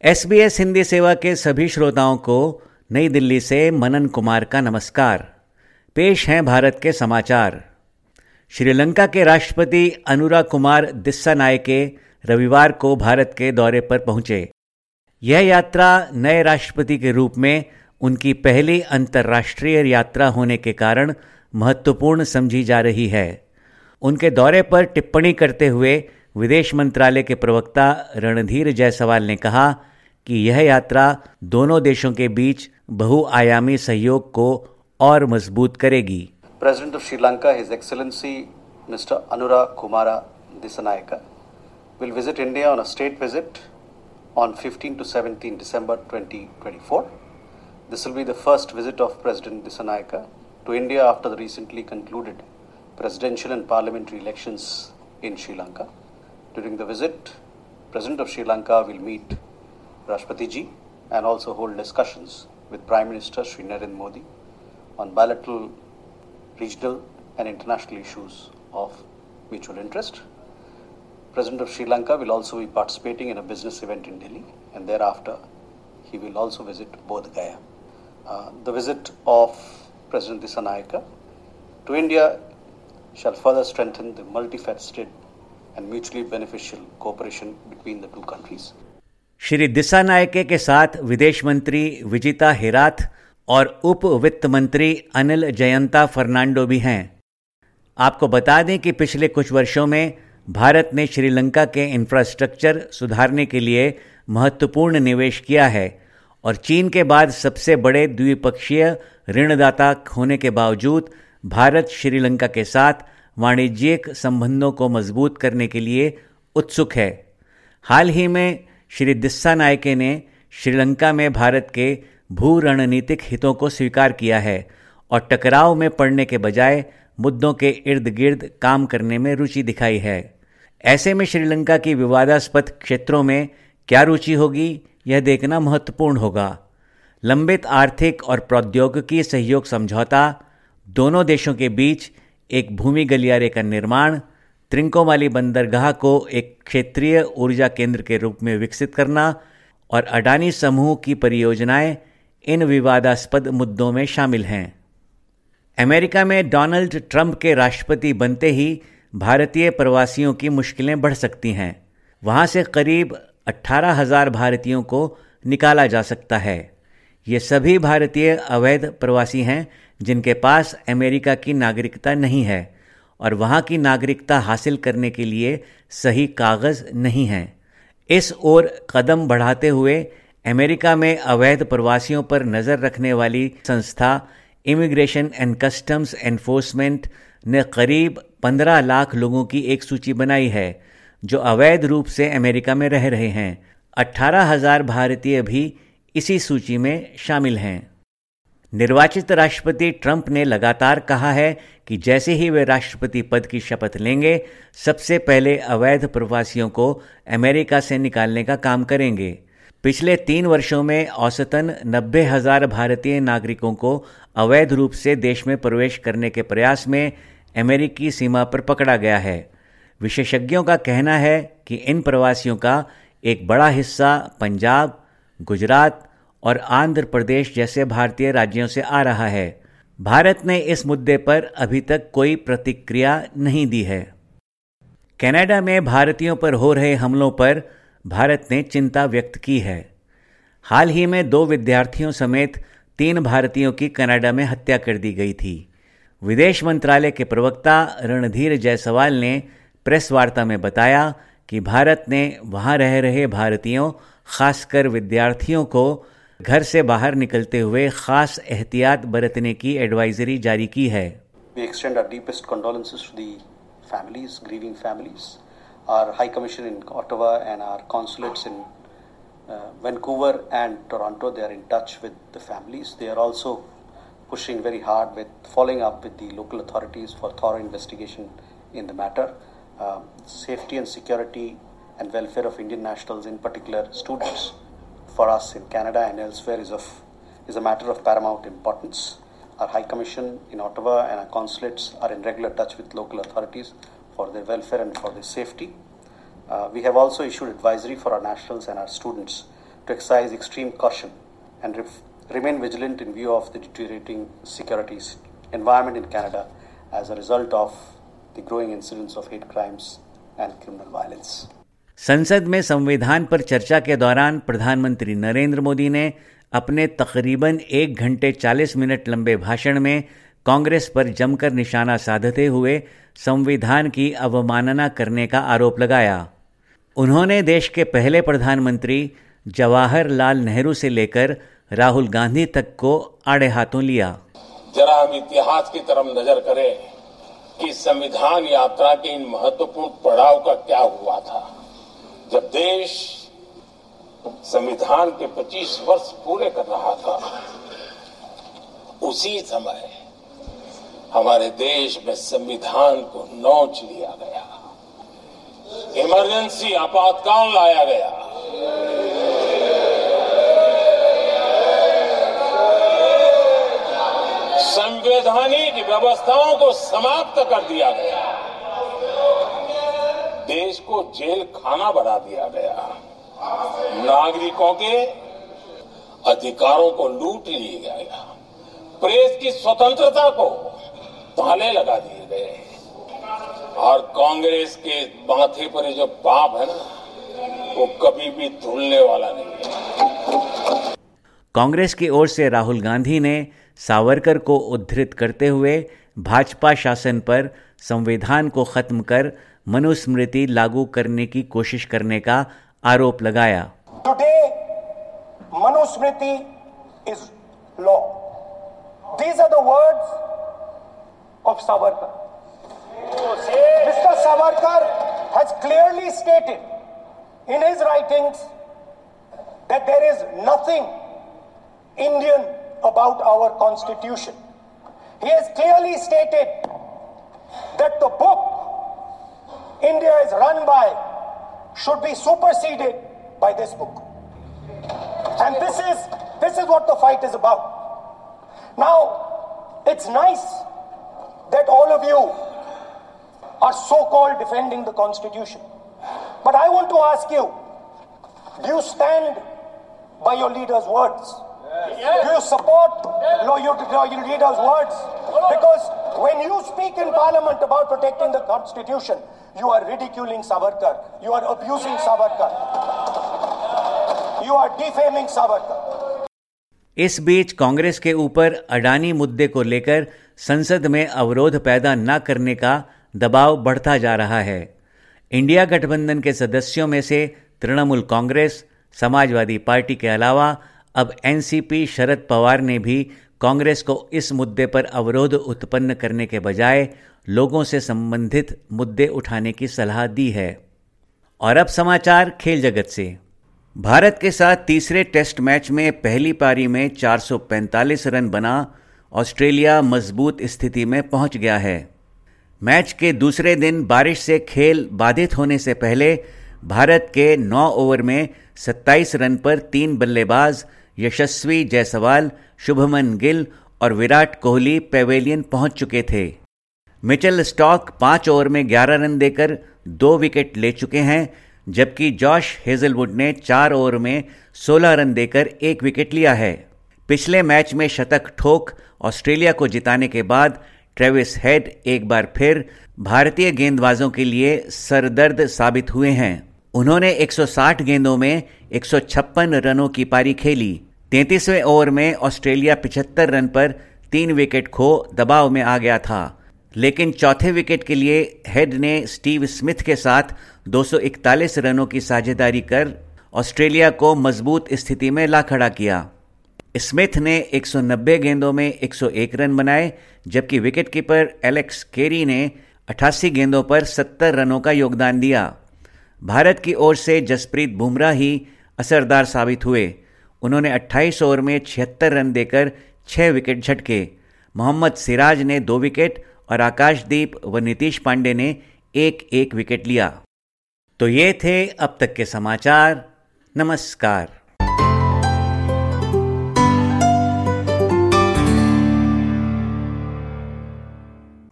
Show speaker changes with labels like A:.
A: SBS Hindi सेवा के सभी श्रोताओं को नई दिल्ली से मनन कुमार का नमस्कार। पेश हैं भारत के समाचार। श्रीलंका के राष्ट्रपति अनुरा कुमार दिस्सानायके रविवार को भारत के दौरे पर पहुंचे। यह यात्रा नए राष्ट्रपति के रूप में उनकी पहली अंतर्राष्ट्रीय यात्रा होने के कारण महत्वपूर्ण समझी जा रही है। उनके दौरे पर टिप्पणी करते हुए विदेश मंत्रालय के प्रवक्ता रणधीर जायसवाल ने कहा कि यह यात्रा दोनों देशों के बीच बहुआयामी सहयोग को और मजबूत करेगी।
B: President of Sri Lanka, His Excellency Mr. Anura Kumara Dissanayake, will visit India on a state visit on 15 to 17 December 2024. This will be the first visit of President Dissanayake to India after the recently concluded presidential and parliamentary elections in Sri Lanka. During the visit, President of Sri Lanka will meet Rashtrapati Ji and also hold discussions with Prime Minister Shri Narendra Modi on bilateral, regional and international issues of mutual interest. President of Sri Lanka will also be participating in a business event in Delhi, and thereafter he will also visit Bodh Gaya. The visit of President Dissanayake to India shall further strengthen the multifaceted and mutually beneficial cooperation between the two countries.
A: Shri दिस्सानायके के साथ विदेश मंत्री विजिता हेराथ और उप वित्त मंत्री Anil Jayanta Fernando भी हैं। आपको बता दें कि पिछले कुछ वर्षों में भारत ने श्रीलंका के इंफ्रास्ट्रक्चर सुधारने के लिए महत्वपूर्ण निवेश किया है और चीन के बाद सबसे बड़े द्विपक्षीय ऋणदाता होने के बावजूद भारत श्रीलंका के साथ वाणिज्यिक संबंधों को मजबूत करने के लिए उत्सुक है। हाल ही में श्री दिस्सानायके ने श्रीलंका में भारत के भू रणनीतिक हितों को स्वीकार किया है और टकराव में पड़ने के बजाय मुद्दों के इर्द गिर्द काम करने में रुचि दिखाई है। ऐसे में श्रीलंका की विवादास्पद क्षेत्रों में क्या रुचि होगी, यह देखना महत्वपूर्ण होगा। लंबित आर्थिक और प्रौद्योगिकी सहयोग समझौता, दोनों देशों के बीच एक भूमि गलियारे का निर्माण, त्रिंकोमाली बंदरगाह को एक क्षेत्रीय ऊर्जा केंद्र के रूप में विकसित करना और अडानी समूह की परियोजनाएं इन विवादास्पद मुद्दों में शामिल हैं। अमेरिका में डोनाल्ड ट्रंप के राष्ट्रपति बनते ही भारतीय प्रवासियों की मुश्किलें बढ़ सकती हैं। वहां से करीब 18,000 भारतीयों को निकाला जा सकता है। ये सभी भारतीय अवैध प्रवासी हैं जिनके पास अमेरिका की नागरिकता नहीं है और वहाँ की नागरिकता हासिल करने के लिए सही कागज़ नहीं हैं। इस ओर कदम बढ़ाते हुए अमेरिका में अवैध प्रवासियों पर नज़र रखने वाली संस्था इमिग्रेशन एंड कस्टम्स एनफोर्समेंट ने करीब 15 लाख लोगों की एक सूची बनाई है जो अवैध रूप से अमेरिका में रह रहे हैं। 18,000 भारतीय भी इसी सूची में शामिल हैं। निर्वाचित राष्ट्रपति ट्रंप ने लगातार कहा है कि जैसे ही वे राष्ट्रपति पद की शपथ लेंगे, सबसे पहले अवैध प्रवासियों को अमेरिका से निकालने का काम करेंगे। पिछले 3 वर्षों में औसतन 90,000 भारतीय नागरिकों को अवैध रूप से देश में प्रवेश करने के प्रयास में अमेरिकी सीमा पर पकड़ा गया है। विशेषज्ञों का कहना है कि इन प्रवासियों का एक बड़ा हिस्सा पंजाब, गुजरात और आंध्र प्रदेश जैसे भारतीय राज्यों से आ रहा है। भारत ने इस मुद्दे पर अभी तक कोई प्रतिक्रिया नहीं दी है। कनाडा में भारतीयों पर हो रहे हमलों पर भारत ने चिंता व्यक्त की है। हाल ही में 2 विद्यार्थियों समेत 3 भारतीयों की कनाडा में हत्या कर दी गई थी। विदेश मंत्रालय के प्रवक्ता रणधीर जायसवाल ने प्रेस वार्ता में बताया कि भारत ने वहां रह रहे भारतीयों, खासकर विद्यार्थियों को घर से बाहर निकलते हुए खास एहतियात बरतने की एडवाइजरी जारी की है।
B: We extend our deepest condolences to the families, grieving families. Our High Commission in Ottawa and our consulates in Vancouver and Toronto, they are in touch with the families. They are also pushing very hard with following up with the local authorities for thorough investigation in the matter. Safety and security and welfare of Indian nationals, in particular students, for us in Canada and elsewhere is a matter of paramount importance. Our High Commission in Ottawa and our consulates are in regular touch with local authorities for their welfare and for their safety. We have also issued advisory for our nationals and our students to exercise extreme caution and remain vigilant in view of the deteriorating security environment in Canada as a result of the growing incidence of hate crimes and criminal violence.
A: संसद में संविधान पर चर्चा के दौरान प्रधानमंत्री नरेंद्र मोदी ने अपने तकरीबन 1 घंटे 40 मिनट लंबे भाषण में कांग्रेस पर जमकर निशाना साधते हुए संविधान की अवमानना करने का आरोप लगाया। उन्होंने देश के पहले प्रधानमंत्री जवाहरलाल नेहरू से लेकर राहुल गांधी तक को आड़े हाथों लिया।
C: जरा हम इतिहास की तरफ नजर करें कि संविधान यात्रा के इन महत्वपूर्ण पड़ाव का क्या हुआ था। जब देश संविधान के 25 वर्ष पूरे कर रहा था, उसी समय हमारे देश में संविधान को नोच लिया गया, इमरजेंसी आपातकाल लाया गया। संवैधानिक व्यवस्थाओं को समाप्त कर दिया गया, देश को जेल खाना बना दिया गया, नागरिकों के अधिकारों को लूट लिया गया, प्रेस की स्वतंत्रता को ताले लगा दिए गए, और कांग्रेस के माथे पर जो पाप है ना, वो कभी भी धुलने वाला नहीं है।
A: कांग्रेस की ओर से राहुल गांधी ने सावरकर को उद्धृत करते हुए भाजपा शासन पर संविधान को खत्म कर मनुस्मृति लागू करने की कोशिश करने का आरोप लगाया।
D: Today, Manusmriti is law. These are the words of Savarkar. Mr. Savarkar has clearly stated in his writings that there is nothing Indian about our constitution. He has clearly stated that the book India is run by should be superseded by this book. And this is what the fight is about. Now, it's nice that all of you are so-called defending the Constitution. But I want to ask you, do you stand by your leader's words? Do you support your leader's words? Because when you speak in Parliament about protecting the Constitution, you are ridiculing Savarkar. You are abusing Savarkar. You are defaming Savarkar.
A: इस बीच कांग्रेस के ऊपर अडानी मुद्दे को लेकर संसद में अवरोध पैदा न करने का दबाव बढ़ता जा रहा है। इंडिया गठबंधन के सदस्यों में से तृणमूल कांग्रेस, समाजवादी पार्टी के अलावा अब एनसीपी शरद पवार ने भी कांग्रेस को इस मुद्दे पर अवरोध उत्पन्न करने के बजाय लोगों से संबंधित मुद्दे उठाने की सलाह दी है। और अब समाचार खेल जगत से। भारत के साथ तीसरे टेस्ट मैच में पहली पारी में 445 रन बना ऑस्ट्रेलिया मजबूत स्थिति में पहुंच गया है। मैच के दूसरे दिन बारिश से खेल बाधित होने से पहले भारत के 9 ओवर में 27 रन पर 3 बल्लेबाज यशस्वी जायसवाल, शुभमन गिल और विराट कोहली पेवेलियन पहुंच चुके थे। मिचेल स्टॉक 5 ओवर में 11 रन देकर 2 विकेट ले चुके हैं, जबकि जॉश हेजलवुड ने 4 ओवर में 16 रन देकर 1 विकेट लिया है। पिछले मैच में शतक ठोक ऑस्ट्रेलिया को जिताने के बाद ट्रेविस हेड एक बार फिर भारतीय गेंदबाजों के लिए सरदर्द साबित हुए हैं। उन्होंने 160 गेंदों में 156 रनों की पारी खेली। 33वें ओवर में ऑस्ट्रेलिया 75 रन पर 3 विकेट खो दबाव में आ गया था, लेकिन चौथे विकेट के लिए हेड ने स्टीव स्मिथ के साथ 241 रनों की साझेदारी कर ऑस्ट्रेलिया को मजबूत स्थिति में ला खड़ा किया। स्मिथ ने 190 गेंदों में 101 रन बनाए, जबकि विकेटकीपर एलेक्स केरी ने 88 गेंदों पर 70 रनों का योगदान दिया। भारत की ओर से जसप्रीत बुमराह ही असरदार साबित हुए। उन्होंने 28 ओवर में 76 रन देकर 6 विकेट झटके। मोहम्मद सिराज ने 2 विकेट और आकाशदीप व नीतीश पांडे ने 1-1 विकेट लिया। तो ये थे अब तक के समाचार। नमस्कार।